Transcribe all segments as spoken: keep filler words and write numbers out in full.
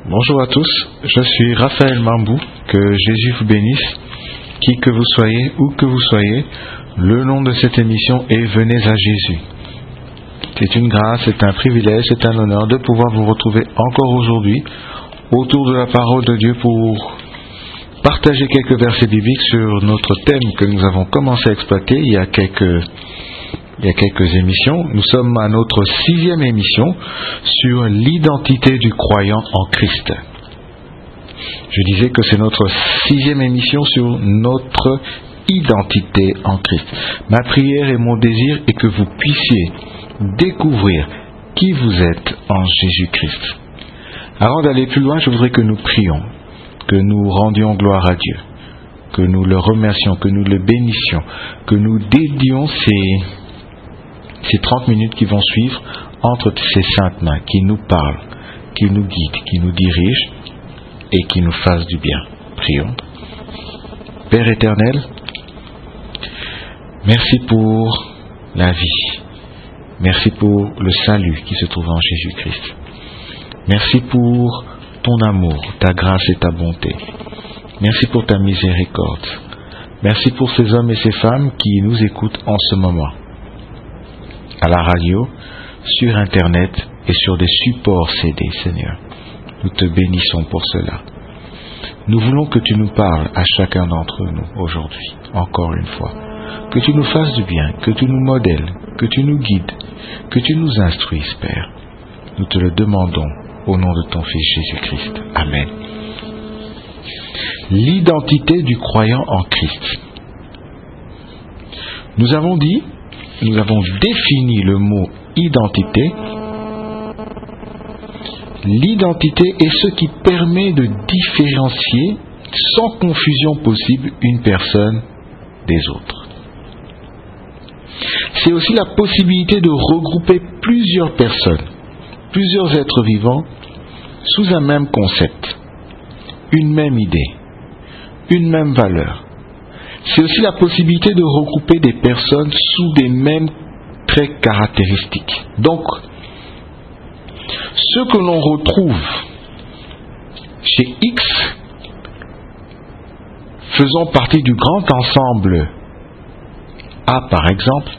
Bonjour à tous, je suis Raphaël Mambou, que Jésus vous bénisse, qui que vous soyez, où que vous soyez, le nom de cette émission est Venez à Jésus. C'est une grâce, c'est un privilège, c'est un honneur de pouvoir vous retrouver encore aujourd'hui autour de la parole de Dieu pour partager quelques versets bibliques sur notre thème que nous avons commencé à exploiter il y a quelques, il y a quelques émissions. Nous sommes à notre sixième émission sur l'identité du croyant en Christ. Je disais que c'est notre sixième émission sur notre identité en Christ. Ma prière et mon désir est que vous puissiez découvrir qui vous êtes en Jésus-Christ. Avant d'aller plus loin, je voudrais que nous prions, que nous rendions gloire à Dieu, que nous le remercions, que nous le bénissions, que nous dédions ces, ces trente minutes qui vont suivre entre ces saintes mains qui nous parlent, qui nous guident, qui nous dirigent et qui nous fassent du bien. Prions. Père éternel, merci pour la vie. Merci pour le salut qui se trouve en Jésus-Christ. Merci pour ton amour, ta grâce et ta bonté. Merci pour ta miséricorde. Merci pour ces hommes et ces femmes qui nous écoutent en ce moment, à la radio, sur Internet et sur des supports C D, Seigneur. Nous te bénissons pour cela. Nous voulons que tu nous parles à chacun d'entre nous aujourd'hui, encore une fois. Que tu nous fasses du bien, que tu nous modèles, que tu nous guides, que tu nous instruises, Père. Nous te le demandons au nom de ton Fils Jésus-Christ. Amen. L'identité du croyant en Christ. Nous avons dit, nous avons défini le mot identité. L'identité est ce qui permet de différencier sans confusion possible une personne des autres. C'est aussi la possibilité de regrouper plusieurs personnes, plusieurs êtres vivants, sous un même concept, une même idée, une même valeur. C'est aussi la possibilité de regrouper des personnes sous des mêmes traits caractéristiques. Donc, ce que l'on retrouve chez X faisant partie du grand ensemble A par exemple,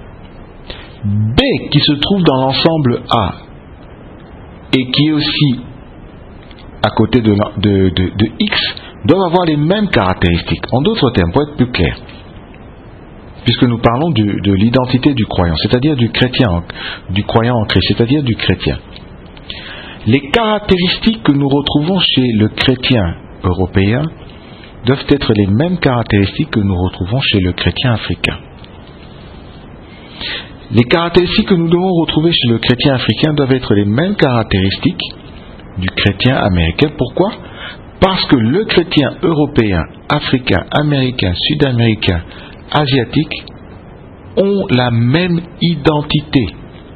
B qui se trouve dans l'ensemble A et qui est aussi à côté de, de, de, de X doivent avoir les mêmes caractéristiques. En d'autres termes, pour être plus clair, puisque nous parlons du, de l'identité du croyant, c'est-à-dire du chrétien, du croyant en Christ, c'est-à-dire du chrétien. Les caractéristiques que nous retrouvons chez le chrétien européen doivent être les mêmes caractéristiques que nous retrouvons chez le chrétien africain. Les caractéristiques que nous devons retrouver chez le chrétien africain doivent être les mêmes caractéristiques du chrétien américain. Pourquoi ? Parce que le chrétien européen, africain, américain, sud-américain, asiatique ont la même identité.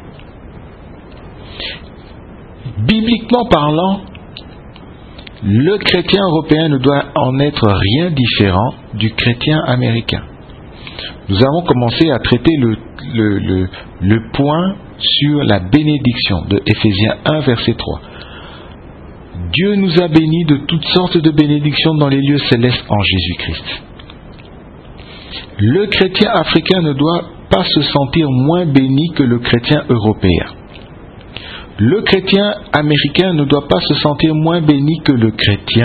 Bibliquement parlant, le chrétien européen ne doit en être rien différent du chrétien américain. Nous avons commencé à traiter le, le, le, le point sur la bénédiction de Éphésiens un, verset trois. Dieu nous a bénis de toutes sortes de bénédictions dans les lieux célestes en Jésus-Christ. Le chrétien africain ne doit pas se sentir moins béni que le chrétien européen. Le chrétien américain ne doit pas se sentir moins béni que le chrétien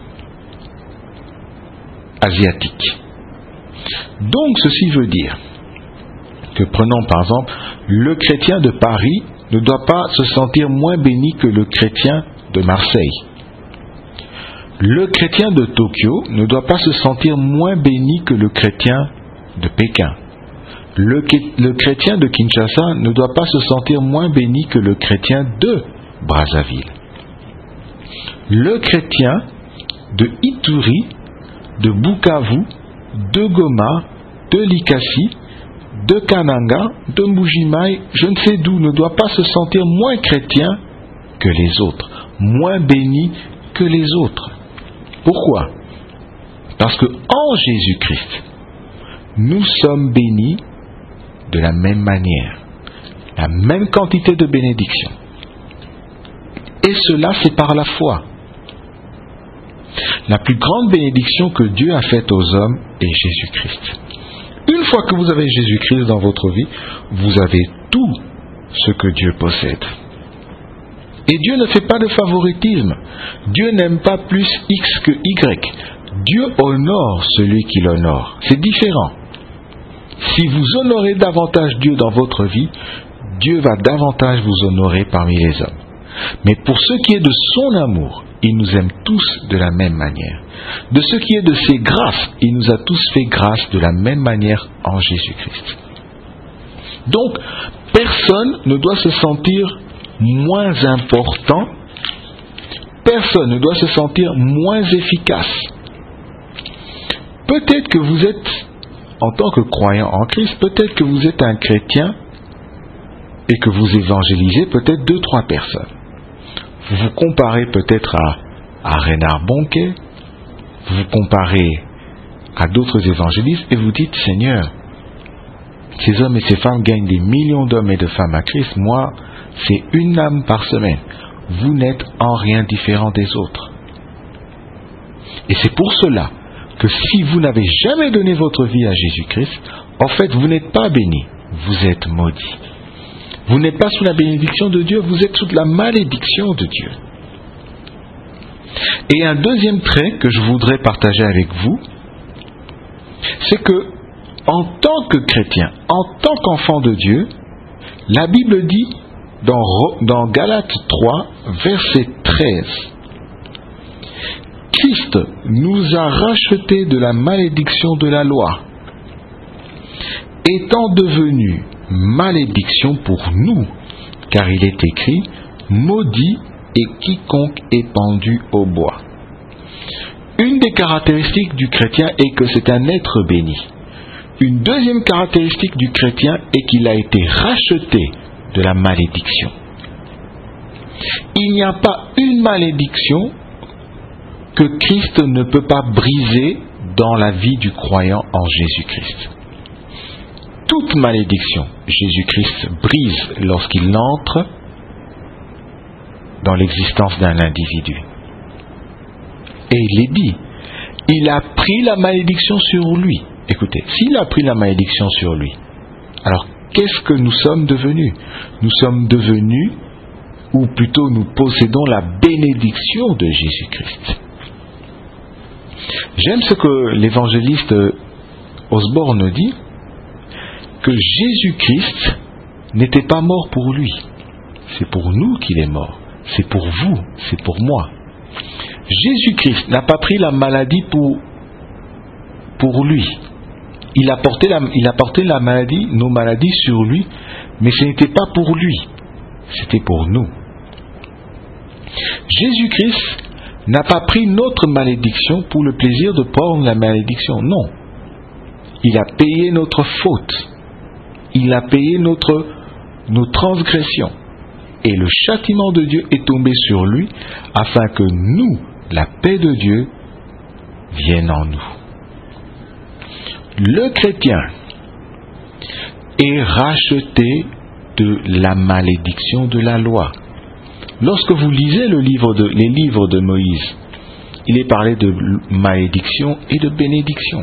asiatique. Donc ceci veut dire que, prenons par exemple, le chrétien de Paris ne doit pas se sentir moins béni que le chrétien de Marseille. Le chrétien de Tokyo ne doit pas se sentir moins béni que le chrétien de Pékin. Le, le chrétien de Kinshasa ne doit pas se sentir moins béni que le chrétien de Brazzaville. Le chrétien de Ituri, de Bukavu, de Goma, de Likasi, de Kananga, de Mbujimaï, je ne sais d'où, ne doit pas se sentir moins chrétien que les autres, moins béni que les autres. Pourquoi ? Parce que en Jésus-Christ, nous sommes bénis de la même manière, la même quantité de bénédiction. Et cela, c'est par la foi. La plus grande bénédiction que Dieu a faite aux hommes est Jésus-Christ. Une fois que vous avez Jésus-Christ dans votre vie, vous avez tout ce que Dieu possède. Et Dieu ne fait pas de favoritisme. Dieu n'aime pas plus X que Y. Dieu honore celui qui l'honore. C'est différent. Si vous honorez davantage Dieu dans votre vie, Dieu va davantage vous honorer parmi les hommes. Mais pour ce qui est de son amour, il nous aime tous de la même manière. De ce qui est de ses grâces, il nous a tous fait grâce de la même manière en Jésus-Christ. Donc, personne ne doit se sentir moins important, personne ne doit se sentir moins efficace. Peut-être que vous êtes, en tant que croyant en Christ, peut-être que vous êtes un chrétien et que vous évangélisez peut-être deux, trois personnes. Vous vous comparez peut-être à, à Reinhard Bonnke, vous vous comparez à d'autres évangélistes et vous dites, Seigneur, ces hommes et ces femmes gagnent des millions d'hommes et de femmes à Christ, moi, c'est une âme par semaine. Vous n'êtes en rien différent des autres. Et c'est pour cela que si vous n'avez jamais donné votre vie à Jésus-Christ, en fait, vous n'êtes pas béni, vous êtes maudit. Vous n'êtes pas sous la bénédiction de Dieu, vous êtes sous la malédiction de Dieu. Et un deuxième trait que je voudrais partager avec vous, c'est que, en tant que chrétien, en tant qu'enfant de Dieu, la Bible dit dans, dans Galates trois, verset treize, Christ nous a rachetés de la malédiction de la loi, étant devenu malédiction pour nous, car il est écrit, maudit est quiconque est pendu au bois. Une des caractéristiques du chrétien est que c'est un être béni. Une deuxième caractéristique du chrétien est qu'il a été racheté de la malédiction. Il n'y a pas une malédiction que Christ ne peut pas briser dans la vie du croyant en Jésus-Christ. Toute malédiction, Jésus-Christ brise lorsqu'il entre dans l'existence d'un individu. Et il est dit, il a pris la malédiction sur lui. Écoutez, s'il a pris la malédiction sur lui, alors qu'est-ce que nous sommes devenus? Nous sommes devenus, ou plutôt nous possédons la bénédiction de Jésus-Christ. J'aime ce que l'évangéliste Osborne dit, que Jésus-Christ n'était pas mort pour lui. C'est pour nous qu'il est mort. C'est pour vous, c'est pour moi. Jésus-Christ n'a pas pris la maladie pour, pour lui. Il a, porté la, il a porté la maladie, nos maladies sur lui, mais ce n'était pas pour lui, c'était pour nous. Jésus-Christ n'a pas pris notre malédiction pour le plaisir de prendre la malédiction, non. Il a payé notre faute. Il a payé notre, nos transgressions. Et le châtiment de Dieu est tombé sur lui afin que nous, la paix de Dieu, vienne en nous. Le chrétien est racheté de la malédiction de la loi. Lorsque vous lisez le livre de, les livres de Moïse, il est parlé de malédiction et de bénédiction.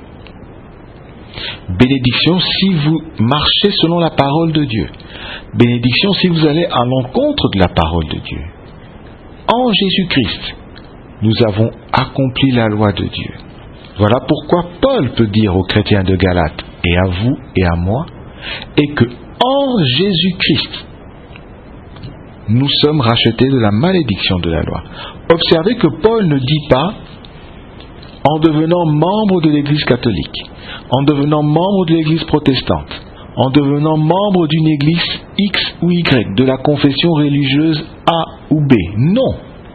Bénédiction si vous marchez selon la parole de Dieu. Bénédiction si vous allez à l'encontre de la parole de Dieu. En Jésus-Christ, nous avons accompli la loi de Dieu. Voilà pourquoi Paul peut dire aux chrétiens de Galate, et à vous et à moi, et que en Jésus-Christ, nous sommes rachetés de la malédiction de la loi. Observez que Paul ne dit pas en devenant membre de l'Église catholique, en devenant membre de l'Église protestante, en devenant membre d'une Église X ou Y, de la confession religieuse A ou B. Non.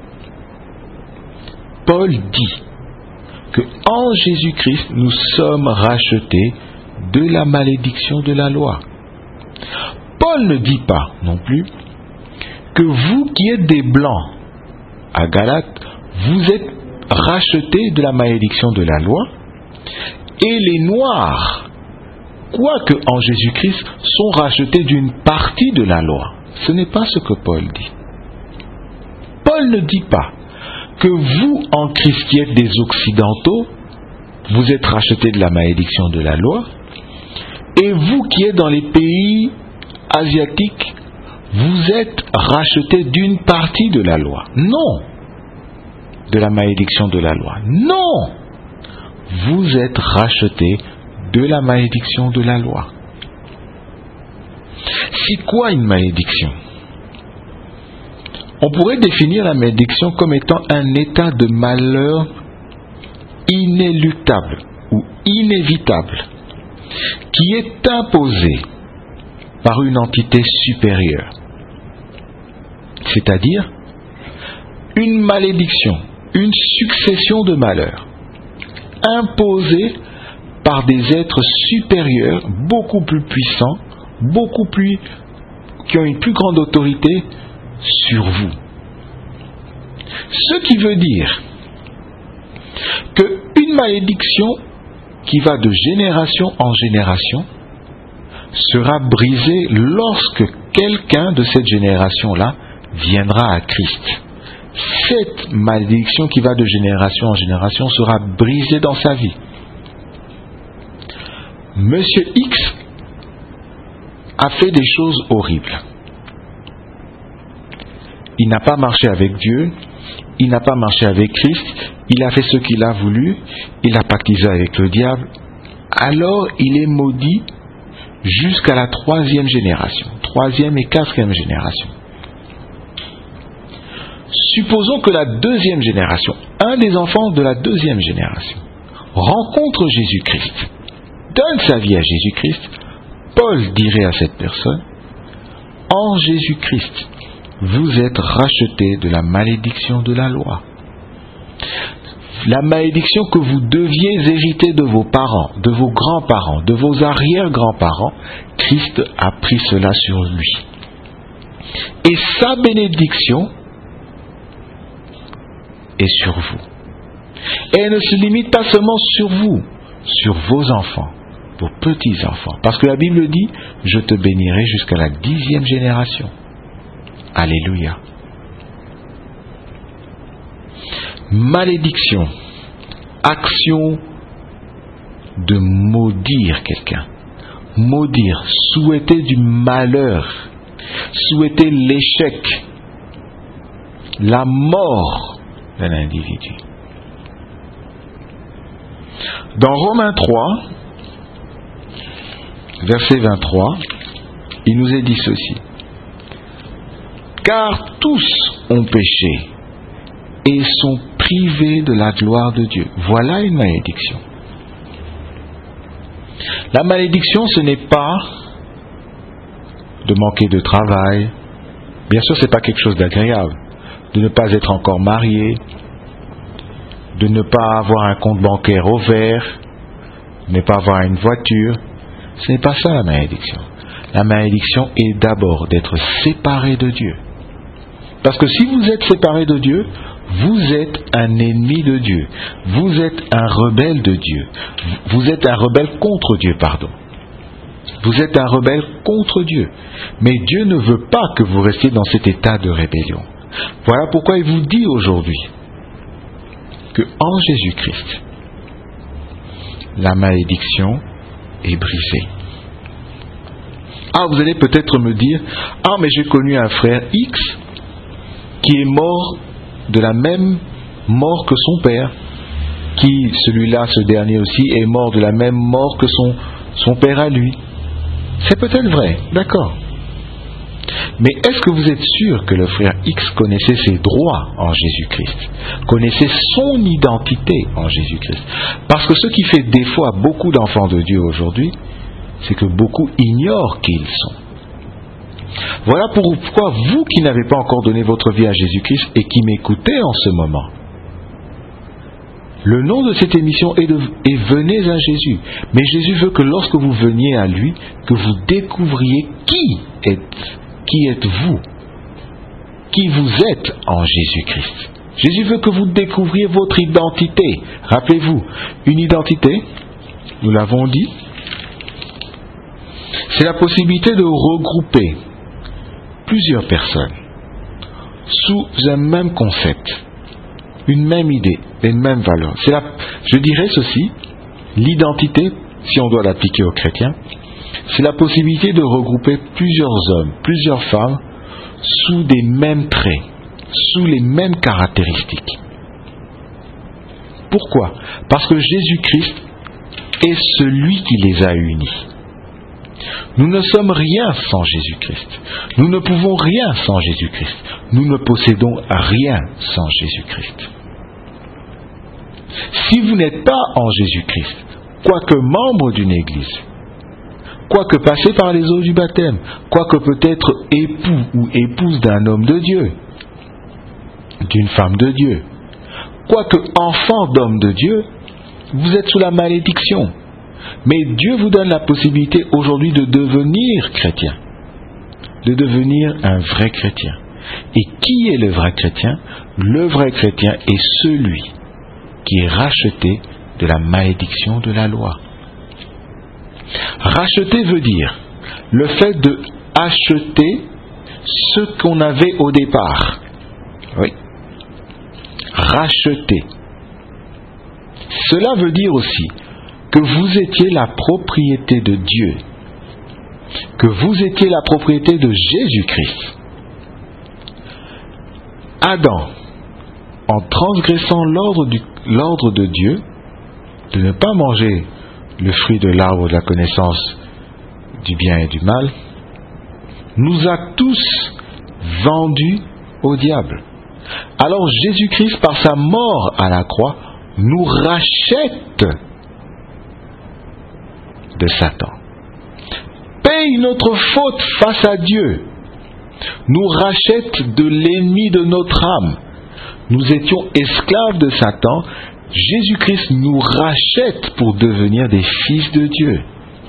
Paul dit que en Jésus-Christ, nous sommes rachetés de la malédiction de la loi. Paul ne dit pas non plus que vous qui êtes des blancs à Galate, vous êtes rachetés de la malédiction de la loi, et les noirs, quoique en Jésus-Christ, sont rachetés d'une partie de la loi. Ce n'est pas ce que Paul dit. Paul ne dit pas que vous, en Christ qui êtes des Occidentaux, vous êtes rachetés de la malédiction de la loi, et vous qui êtes dans les pays asiatiques, vous êtes rachetés d'une partie de la loi. Non, de la malédiction de la loi. Non, vous êtes rachetés de la malédiction de la loi. C'est quoi une malédiction? On pourrait définir la malédiction comme étant un état de malheur inéluctable ou inévitable qui est imposé par une entité supérieure. C'est-à-dire une malédiction, une succession de malheurs imposés par des êtres supérieurs, beaucoup plus puissants, beaucoup plus, qui ont une plus grande autorité sur vous. Ce qui veut dire qu'une malédiction qui va de génération en génération sera brisée lorsque quelqu'un de cette génération-là viendra à Christ. Cette malédiction qui va de génération en génération sera brisée dans sa vie. Monsieur X a fait des choses horribles. Il n'a pas marché avec Dieu, il n'a pas marché avec Christ, il a fait ce qu'il a voulu, il a pactisé avec le diable, alors il est maudit jusqu'à la troisième génération, troisième et quatrième génération. Supposons que la deuxième génération, un des enfants de la deuxième génération, rencontre Jésus-Christ, donne sa vie à Jésus-Christ. Paul dirait à cette personne, en Jésus-Christ, vous êtes rachetés de la malédiction de la loi. La malédiction que vous deviez hériter de vos parents, de vos grands-parents, de vos arrière-grands-parents, Christ a pris cela sur lui. Et sa bénédiction est sur vous. Et elle ne se limite pas seulement sur vous, sur vos enfants, vos petits-enfants. Parce que la Bible dit, je te bénirai jusqu'à la dixième génération. Alléluia. Malédiction, action de maudire quelqu'un, maudire, souhaiter du malheur, souhaiter l'échec, la mort d'un individu. Dans Romains trois, verset vingt-trois, il nous est dit ceci. Car tous ont péché et sont privés de la gloire de Dieu. Voilà une malédiction. La malédiction, ce n'est pas de manquer de travail. Bien sûr, ce n'est pas quelque chose d'agréable. De ne pas être encore marié, de ne pas avoir un compte bancaire ouvert, de ne pas avoir une voiture. Ce n'est pas ça la malédiction. La malédiction est d'abord d'être séparé de Dieu. Parce que si vous êtes séparé de Dieu, vous êtes un ennemi de Dieu. Vous êtes un rebelle de Dieu. Vous êtes un rebelle contre Dieu, pardon. Vous êtes un rebelle contre Dieu. Mais Dieu ne veut pas que vous restiez dans cet état de rébellion. Voilà pourquoi il vous dit aujourd'hui que en Jésus-Christ, la malédiction est brisée. Ah, vous allez peut-être me dire, ah, mais j'ai connu un frère X qui est mort de la même mort que son père, qui, celui-là, ce dernier aussi, est mort de la même mort que son, son père à lui. C'est peut-être vrai, d'accord. Mais est-ce que vous êtes sûr que le frère X connaissait ses droits en Jésus-Christ, connaissait son identité en Jésus-Christ? Parce que ce qui fait défaut à beaucoup d'enfants de Dieu aujourd'hui, c'est que beaucoup ignorent qui ils sont. Voilà pourquoi vous qui n'avez pas encore donné votre vie à Jésus-Christ et qui m'écoutez en ce moment, le nom de cette émission est, de, est Venez à Jésus. Mais Jésus veut que lorsque vous veniez à lui, que vous découvriez qui êtes, qui êtes-vous, qui vous êtes en Jésus-Christ. Jésus veut que vous découvriez votre identité. Rappelez-vous, une identité, nous l'avons dit, c'est la possibilité de regrouper plusieurs personnes sous un même concept, une même idée, une même valeur. C'est la, je dirais ceci, l'identité, si on doit l'appliquer aux chrétiens, c'est la possibilité de regrouper plusieurs hommes, plusieurs femmes, sous des mêmes traits, sous les mêmes caractéristiques. Pourquoi ? Parce que Jésus-Christ est celui qui les a unis. Nous ne sommes rien sans Jésus-Christ. Nous ne pouvons rien sans Jésus-Christ. Nous ne possédons rien sans Jésus-Christ. Si vous n'êtes pas en Jésus-Christ, quoique membre d'une église, quoique passé par les eaux du baptême, quoique peut-être époux ou épouse d'un homme de Dieu, d'une femme de Dieu, quoique enfant d'homme de Dieu, vous êtes sous la malédiction. Mais Dieu vous donne la possibilité aujourd'hui de devenir chrétien, de devenir un vrai chrétien. Et qui est le vrai chrétien ? Le vrai chrétien est celui qui est racheté de la malédiction de la loi. Racheter veut dire le fait de acheter ce qu'on avait au départ. Oui. Racheter. Cela veut dire aussi que vous étiez la propriété de Dieu, que vous étiez la propriété de Jésus-Christ. Adam, en transgressant l'ordre, du, l'ordre de Dieu, de ne pas manger le fruit de l'arbre de la connaissance du bien et du mal, nous a tous vendus au diable. Alors Jésus-Christ, par sa mort à la croix, nous rachète de Satan, paye notre faute face à Dieu, nous rachète de l'ennemi de notre âme. Nous étions esclaves de Satan, Jésus-Christ nous rachète pour devenir des fils de Dieu.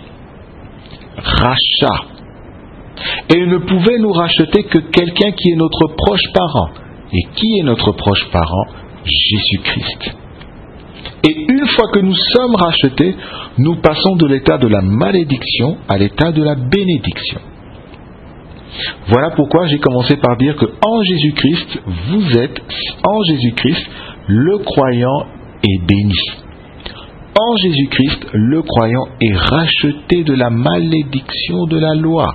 Rachat. Et il ne pouvait nous racheter que quelqu'un qui est notre proche parent. Et qui est notre proche parent ? Jésus-Christ. Et une fois que nous sommes rachetés, nous passons de l'état de la malédiction à l'état de la bénédiction. Voilà pourquoi j'ai commencé par dire que en Jésus-Christ, vous êtes, en Jésus-Christ, le croyant est béni. En Jésus-Christ, le croyant est racheté de la malédiction de la loi.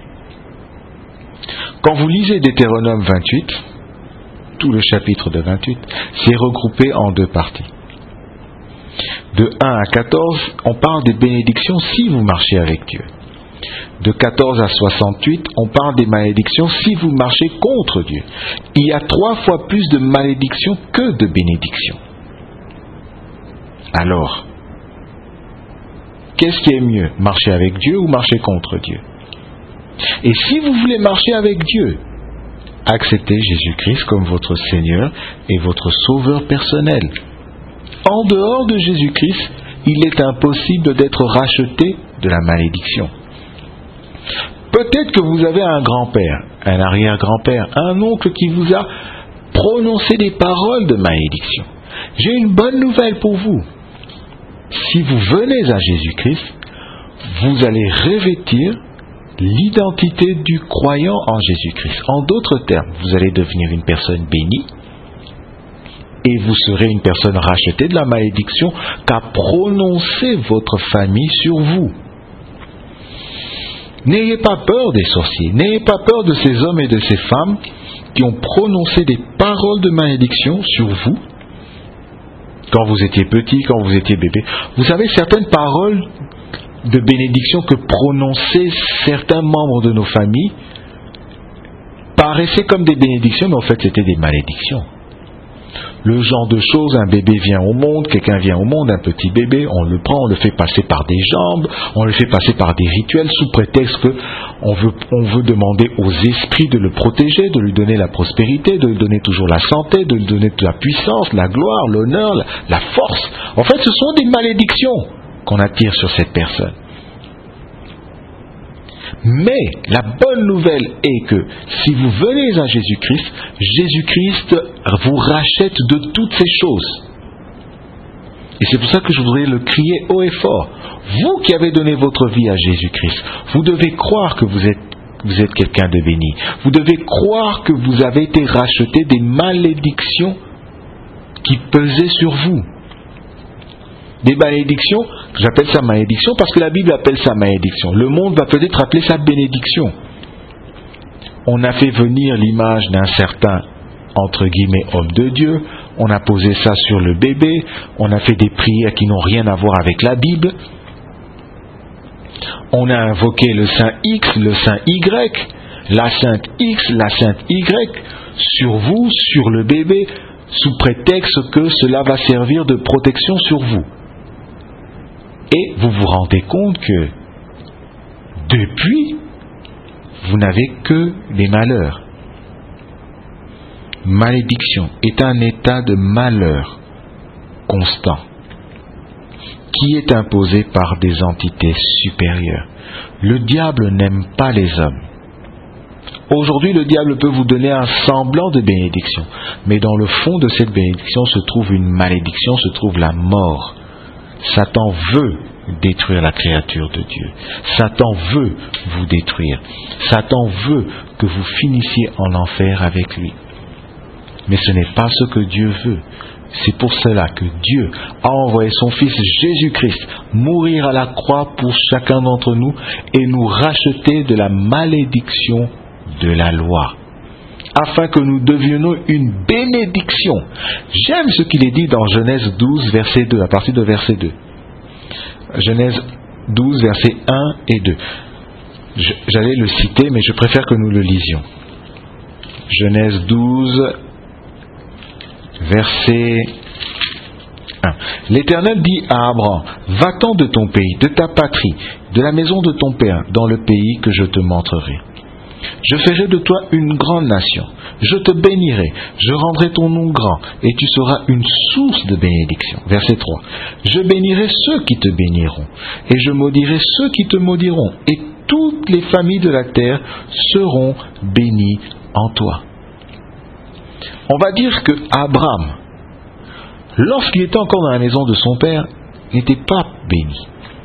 Quand vous lisez Deutéronome vingt-huit, tout le chapitre de vingt-huit, c'est regroupé en deux parties. De un à quatorze, on parle des bénédictions si vous marchez avec Dieu. De quatorze à soixante-huit, on parle des malédictions si vous marchez contre Dieu. Il y a trois fois plus de malédictions que de bénédictions. Alors, qu'est-ce qui est mieux, marcher avec Dieu ou marcher contre Dieu ? Et si vous voulez marcher avec Dieu, acceptez Jésus-Christ comme votre Seigneur et votre Sauveur personnel. En dehors de Jésus-Christ, il est impossible d'être racheté de la malédiction. Peut-être que vous avez un grand-père, un arrière-grand-père, un oncle qui vous a prononcé des paroles de malédiction. J'ai une bonne nouvelle pour vous. Si vous venez à Jésus-Christ, vous allez revêtir l'identité du croyant en Jésus-Christ. En d'autres termes, vous allez devenir une personne bénie et vous serez une personne rachetée de la malédiction qu'a prononcé votre famille sur vous. N'ayez pas peur des sorciers, n'ayez pas peur de ces hommes et de ces femmes qui ont prononcé des paroles de malédiction sur vous quand vous étiez petit, quand vous étiez bébé. Vous savez, certaines paroles de bénédiction que prononçaient certains membres de nos familles paraissaient comme des bénédictions, mais en fait c'était des malédictions. Le genre de choses, un bébé vient au monde, quelqu'un vient au monde, un petit bébé, on le prend, on le fait passer par des jambes, on le fait passer par des rituels sous prétexte qu'on veut, on veut demander aux esprits de le protéger, de lui donner la prospérité, de lui donner toujours la santé, de lui donner la puissance, la gloire, l'honneur, la, la force. En fait, ce sont des malédictions qu'on attire sur cette personne. Mais la bonne nouvelle est que si vous venez à Jésus-Christ, Jésus-Christ vous rachète de toutes ces choses. Et c'est pour ça que je voudrais le crier haut et fort. Vous qui avez donné votre vie à Jésus-Christ, vous devez croire que vous êtes que vous êtes quelqu'un de béni. Vous devez croire que vous avez été racheté des malédictions qui pesaient sur vous. Des malédictions, j'appelle ça malédiction parce que la Bible appelle ça malédiction. Le monde va peut-être appeler ça bénédiction. On a fait venir l'image d'un certain, entre guillemets, homme de Dieu. On a posé ça sur le bébé. On a fait des prières qui n'ont rien à voir avec la Bible. On a invoqué le saint X, le saint Y, la sainte X, la sainte Y, sur vous, sur le bébé, sous prétexte que cela va servir de protection sur vous. Et vous vous rendez compte que, depuis, vous n'avez que des malheurs. Malédiction est un état de malheur constant qui est imposé par des entités supérieures. Le diable n'aime pas les hommes. Aujourd'hui, le diable peut vous donner un semblant de bénédiction, mais dans le fond de cette bénédiction se trouve une malédiction, se trouve la mort. Satan veut détruire la créature de Dieu. Satan veut vous détruire. Satan veut que vous finissiez en enfer avec lui. Mais ce n'est pas ce que Dieu veut. C'est pour cela que Dieu a envoyé son Fils Jésus-Christ mourir à la croix pour chacun d'entre nous et nous racheter de la malédiction de la loi, afin que nous devenions une bénédiction. J'aime ce qu'il est dit dans Genèse douze, verset deux, à partir de verset deux. Genèse douze, versets un et deux. Je, j'allais le citer, mais je préfère que nous le lisions. Genèse douze, verset un. L'Éternel dit à Abraham, va-t'en de ton pays, de ta patrie, de la maison de ton père, dans le pays que je te montrerai. Je ferai de toi une grande nation. Je te bénirai, je rendrai ton nom grand, et tu seras une source de bénédiction. Verset trois. Je bénirai ceux qui te béniront, et je maudirai ceux qui te maudiront, et toutes les familles de la terre seront bénies en toi. On va dire que Abraham, lorsqu'il était encore dans la maison de son père, n'était pas béni.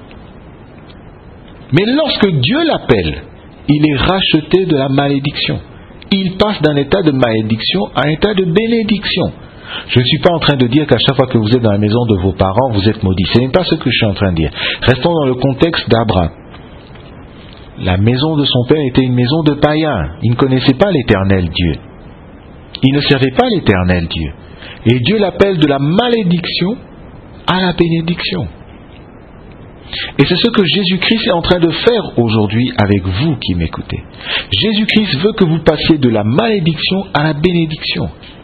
Mais lorsque Dieu l'appelle, il est racheté de la malédiction. Il passe d'un état de malédiction à un état de bénédiction. Je ne suis pas en train de dire qu'à chaque fois que vous êtes dans la maison de vos parents, vous êtes maudit. Ce n'est pas ce que je suis en train de dire. Restons dans le contexte d'Abraham. La maison de son père était une maison de païens. Il ne connaissait pas l'Éternel Dieu. Il ne servait pas l'Éternel Dieu. Et Dieu l'appelle de la malédiction à la bénédiction. Et c'est ce que Jésus-Christ est en train de faire aujourd'hui avec vous qui m'écoutez. Jésus-Christ veut que vous passiez de la malédiction à la bénédiction.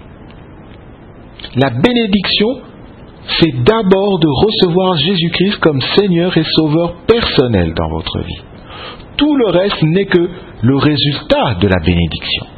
La bénédiction, c'est d'abord de recevoir Jésus-Christ comme Seigneur et Sauveur personnel dans votre vie. Tout le reste n'est que le résultat de la bénédiction.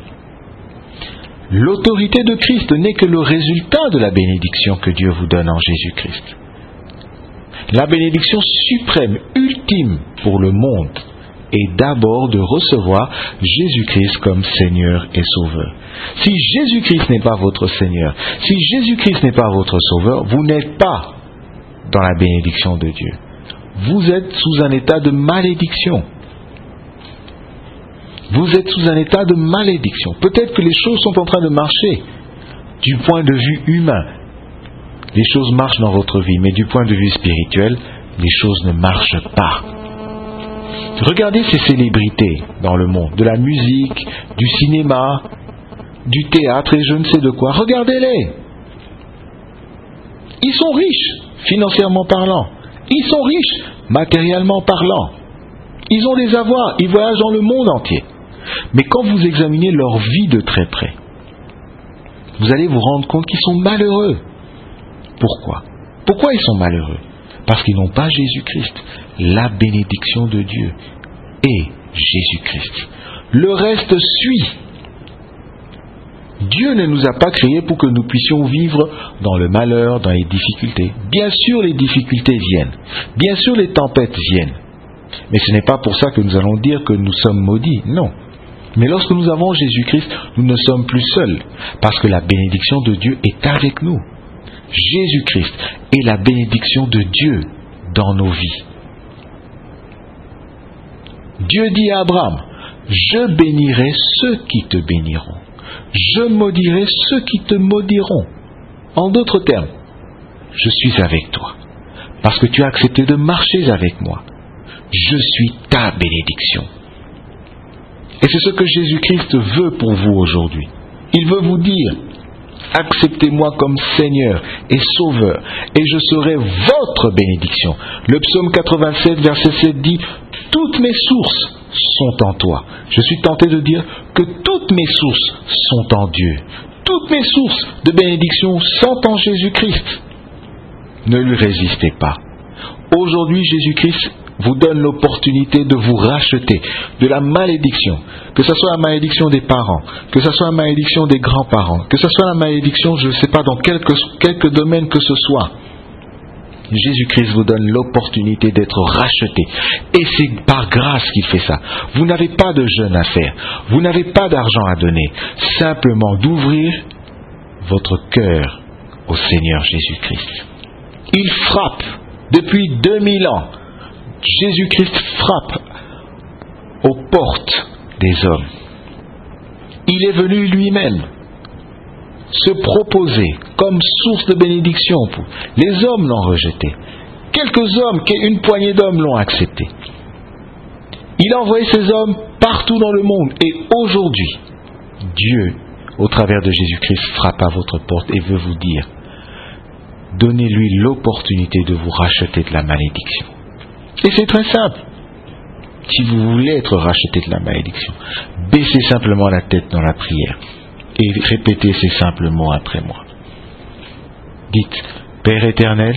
L'autorité de Christ n'est que le résultat de la bénédiction que Dieu vous donne en Jésus-Christ. La bénédiction suprême, ultime pour le monde, est d'abord de recevoir Jésus-Christ comme Seigneur et Sauveur. Si Jésus-Christ n'est pas votre Seigneur, si Jésus-Christ n'est pas votre Sauveur, vous n'êtes pas dans la bénédiction de Dieu. Vous êtes sous un état de malédiction. Vous êtes sous un état de malédiction. Peut-être que les choses sont en train de marcher du point de vue humain. Les choses marchent dans votre vie, mais du point de vue spirituel, les choses ne marchent pas. Regardez ces célébrités dans le monde, de la musique, du cinéma, du théâtre et je ne sais de quoi. Regardez-les. Ils sont riches, financièrement parlant. Ils sont riches, matériellement parlant. Ils ont des avoirs, ils voyagent dans le monde entier. Mais quand vous examinez leur vie de très près, vous allez vous rendre compte qu'ils sont malheureux. Pourquoi ? Pourquoi ils sont malheureux ? Parce qu'ils n'ont pas Jésus-Christ, la bénédiction de Dieu et Jésus-Christ. Le reste suit. Dieu ne nous a pas créés pour que nous puissions vivre dans le malheur, dans les difficultés. Bien sûr, les difficultés viennent. Bien sûr, les tempêtes viennent. Mais ce n'est pas pour ça que nous allons dire que nous sommes maudits. Non. Mais lorsque nous avons Jésus-Christ, nous ne sommes plus seuls. Parce que la bénédiction de Dieu est avec nous. Jésus-Christ est la bénédiction de Dieu dans nos vies. Dieu dit à Abraham, Je bénirai ceux qui te béniront. Je maudirai ceux qui te maudiront. En d'autres termes, je suis avec toi, parce que tu as accepté de marcher avec moi. Je suis ta bénédiction. Et c'est ce que Jésus-Christ veut pour vous aujourd'hui. Il veut vous dire, acceptez-moi comme Seigneur et Sauveur, et je serai votre bénédiction. Le psaume quatre-vingt-sept, verset sept dit, toutes mes sources sont en toi. Je suis tenté de dire que toutes mes sources sont en Dieu. Toutes mes sources de bénédiction sont en Jésus-Christ. Ne lui résistez pas. Aujourd'hui, Jésus-Christ vous donne l'opportunité de vous racheter de la malédiction, que ce soit la malédiction des parents, que ce soit la malédiction des grands-parents, que ce soit la malédiction, je ne sais pas, dans quelque, quelque domaine que ce soit. Jésus-Christ vous donne l'opportunité d'être racheté. Et c'est par grâce qu'il fait ça. Vous n'avez pas de jeûne à faire. Vous n'avez pas d'argent à donner. Simplement d'ouvrir votre cœur au Seigneur Jésus-Christ. Il frappe depuis deux mille ans. Jésus-Christ frappe aux portes des hommes. Il est venu lui-même se proposer comme source de bénédiction. Les hommes l'ont rejeté. Quelques hommes, une poignée d'hommes l'ont accepté. Il a envoyé ces hommes partout dans le monde. Et aujourd'hui, Dieu, au travers de Jésus-Christ, frappe à votre porte et veut vous dire, donnez-lui l'opportunité de vous racheter de la malédiction. Et c'est très simple. Si vous voulez être racheté de la malédiction, baissez simplement la tête dans la prière et répétez ces simples mots après moi. Dites, Père éternel,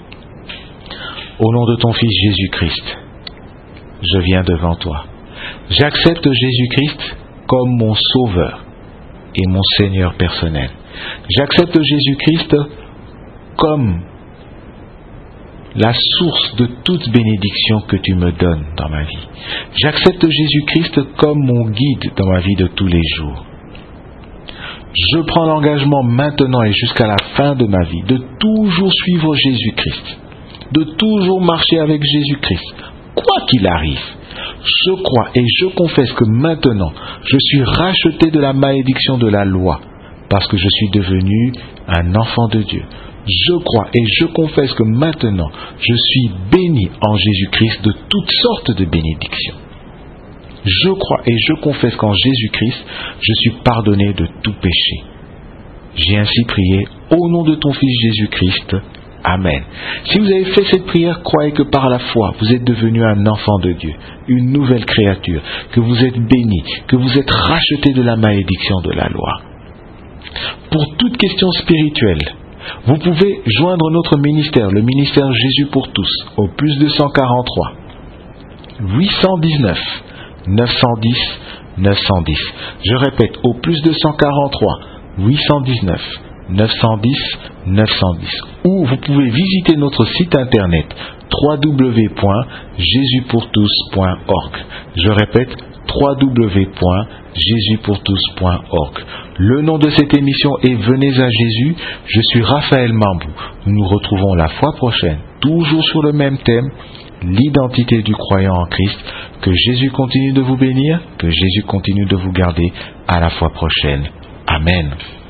au nom de ton Fils Jésus-Christ, je viens devant toi. J'accepte Jésus-Christ comme mon Sauveur et mon Seigneur personnel. J'accepte Jésus-Christ comme la source de toute bénédiction que tu me donnes dans ma vie. J'accepte Jésus-Christ comme mon guide dans ma vie de tous les jours. Je prends l'engagement maintenant et jusqu'à la fin de ma vie de toujours suivre Jésus-Christ, de toujours marcher avec Jésus-Christ, quoi qu'il arrive. Je crois et je confesse que maintenant, je suis racheté de la malédiction de la loi, parce que je suis devenu un enfant de Dieu. Je crois et je confesse que maintenant, je suis béni en Jésus-Christ de toutes sortes de bénédictions. Je crois et je confesse qu'en Jésus-Christ, je suis pardonné de tout péché. J'ai ainsi prié au nom de ton Fils Jésus-Christ. Amen. Si vous avez fait cette prière, croyez que par la foi, vous êtes devenu un enfant de Dieu, une nouvelle créature, que vous êtes béni, que vous êtes racheté de la malédiction de la loi. Pour toute question spirituelle, vous pouvez joindre notre ministère, le ministère Jésus pour tous, au plus deux cent quarante-trois, huit cent dix-neuf, neuf cent dix, neuf cent dix. Je répète, au plus deux cent quarante-trois, huit cent dix-neuf, neuf cent dix, neuf cent dix. Ou vous pouvez visiter notre site internet w w w point jésus pour tous point org. Je répète, w w w point jésus pour tous point org. Le nom de cette émission est Venez à Jésus. Je suis Raphaël Mambou. Nous nous retrouvons la fois prochaine, toujours sur le même thème, l'identité du croyant en Christ. Que Jésus continue de vous bénir, que Jésus continue de vous garder. À la fois prochaine. Amen.